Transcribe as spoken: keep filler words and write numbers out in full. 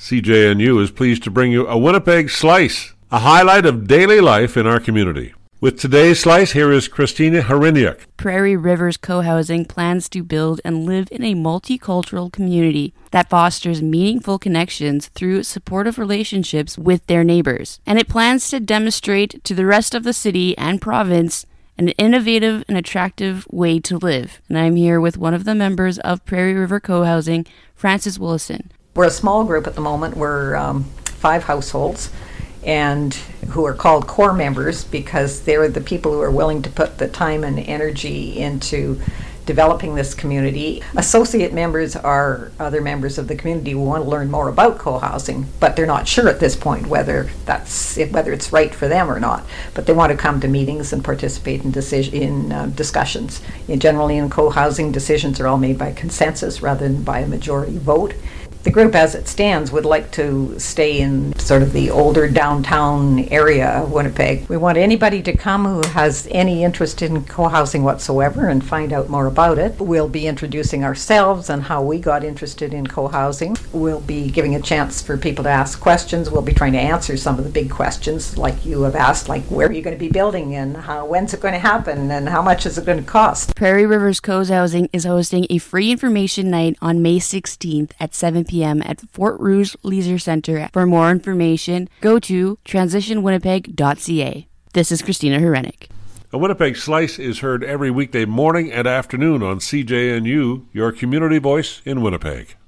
C J N U is pleased to bring you a Winnipeg Slice, a highlight of daily life in our community. With today's Slice, here is Christina Hryniuk. Prairie Rivers Co-Housing plans to build and live in a multicultural community that fosters meaningful connections through supportive relationships with their neighbors. And it plans to demonstrate to the rest of the city and province an innovative and attractive way to live. And I'm here with one of the members of Prairie River Co-Housing, Frances Willison. We're a small group at the moment. We're um, five households, and who are called core members because they're the people who are willing to put the time and energy into developing this community. Associate members are other members of the community who want to learn more about co-housing, but they're not sure at this point whether that's whether it's right for them or not. But they want to come to meetings and participate in decision in uh, discussions. In generally, in co-housing, decisions are all made by consensus rather than by a majority vote. The group as it stands would like to stay in sort of the older downtown area of Winnipeg. We want anybody to come who has any interest in co-housing whatsoever and find out more about it. We'll be introducing ourselves and how we got interested in co-housing. We'll be giving a chance for people to ask questions. We'll be trying to answer some of the big questions like you have asked, like where are you going to be building and how, when's it going to happen and how much is it going to cost. Prairie Rivers Co-Housing is hosting a free information night on May sixteenth at seven p.m. at Fort Rouge Leisure Centre. For more information, go to transition winnipeg dot c a. This is Christina Hryniuk. A Winnipeg Slice is heard every weekday morning and afternoon on C J N U, your community voice in Winnipeg.